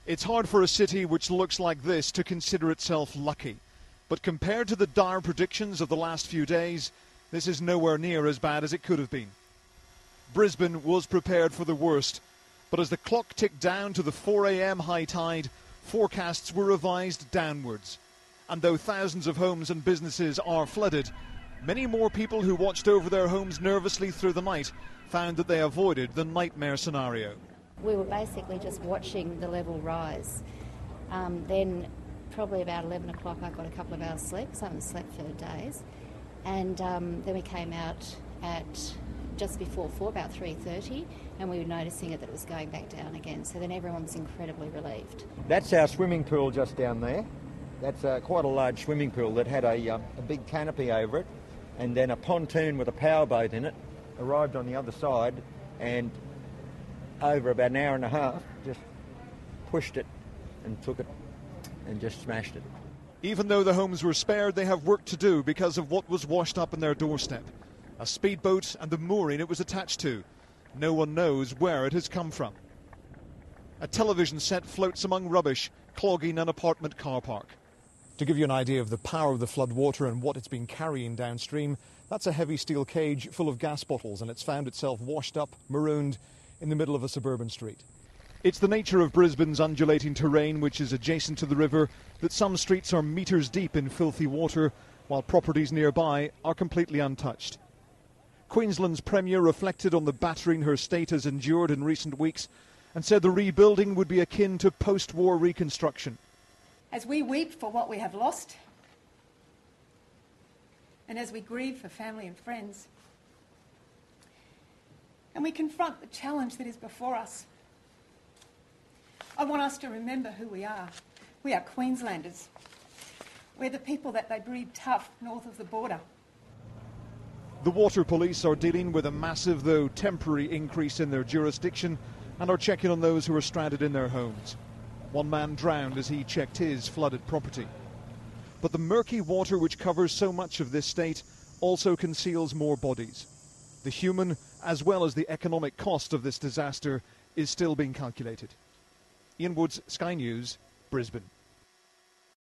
It's hard for a city which looks like this to consider itself lucky. But compared to the dire predictions of the last few days, this is nowhere near as bad as it could have been. Brisbane was prepared for the worst, but as the clock ticked down to the 4 a.m. high tide, forecasts were revised downwards. And though thousands of homes and businesses are flooded, many more people who watched over their homes nervously through the night found that they avoided the nightmare scenario. We were basically just watching the level rise. Then probably about 11 o'clock I got a couple of hours sleep, because I haven't slept for days. And then we came out at just before 4, about 3:30, and we were noticing that it was going back down again. So then everyone was incredibly relieved. That's our swimming pool just down there. That's quite a large swimming pool that had a big canopy over it, and then a pontoon with a powerboat in it arrived on the other side, and over about an hour and a half just pushed it and took it and just smashed it. Even though the homes were spared, they have work to do because of what was washed up in their doorstep. A speedboat and the mooring it was attached to. No one knows where it has come from. A television set floats among rubbish, clogging an apartment car park. To give you an idea of the power of the flood water and what it's been carrying downstream, that's a heavy steel cage full of gas bottles, and it's found itself washed up, marooned, in the middle of a suburban street. It's the nature of Brisbane's undulating terrain, which is adjacent to the river, that some streets are metres deep in filthy water, while properties nearby are completely untouched. Queensland's Premier reflected on the battering her state has endured in recent weeks and said the rebuilding would be akin to post-war reconstruction. As we weep for what we have lost, and as we grieve for family and friends, and we confront the challenge that is before us, I want us to remember who we are. We are Queenslanders. We're the people that they breed tough north of the border. The water police are dealing with a massive, though temporary, increase in their jurisdiction and are checking on those who are stranded in their homes. One man drowned as he checked his flooded property. But the murky water which covers so much of this state also conceals more bodies. The human as well as the economic cost of this disaster is still being calculated. Ian Woods, Sky News, Brisbane.